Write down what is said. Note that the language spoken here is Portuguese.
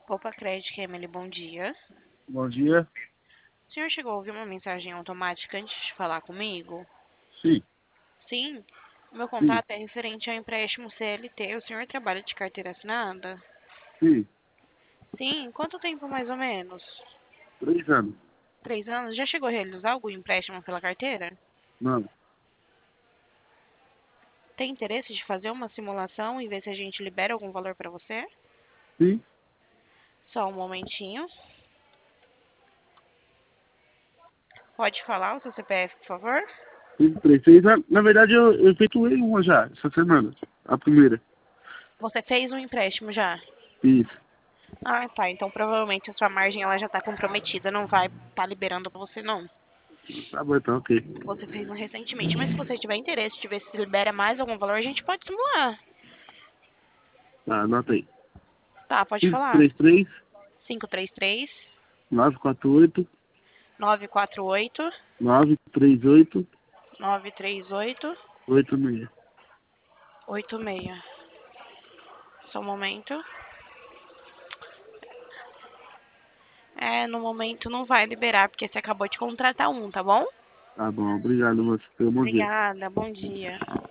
Opa, Crédito, Emily, bom dia. Bom dia. O senhor chegou a ouvir uma mensagem automática antes de falar comigo? Sim, Sim. O meu sim, contato é referente ao empréstimo CLT. O senhor trabalha de carteira assinada? sim. Sim. Quanto tempo mais ou menos? 3 anos. 3 anos? Já chegou a realizar algum empréstimo pela carteira? Não. Tem interesse de fazer uma simulação e ver se a gente libera algum valor para você? Sim, Só um momentinho. Pode falar o seu CPF, por favor? 536. Na verdade, eu efetuei uma já, essa semana. A primeira. Você fez um empréstimo já? Isso. Ah, tá. Então provavelmente a sua margem ela já está comprometida, não vai estar liberando para você não. Tá bom, então, ok. Você fez um recentemente, mas se você tiver interesse de ver se libera mais algum valor, a gente pode simular. Tá, anota aí. Tá, pode falar. 533 533 948 948 938 938 86. 86. Só um momento. No momento não vai liberar, porque você acabou de contratar um, tá bom? Tá bom, obrigado você pelo bom dia. Obrigada, bom dia.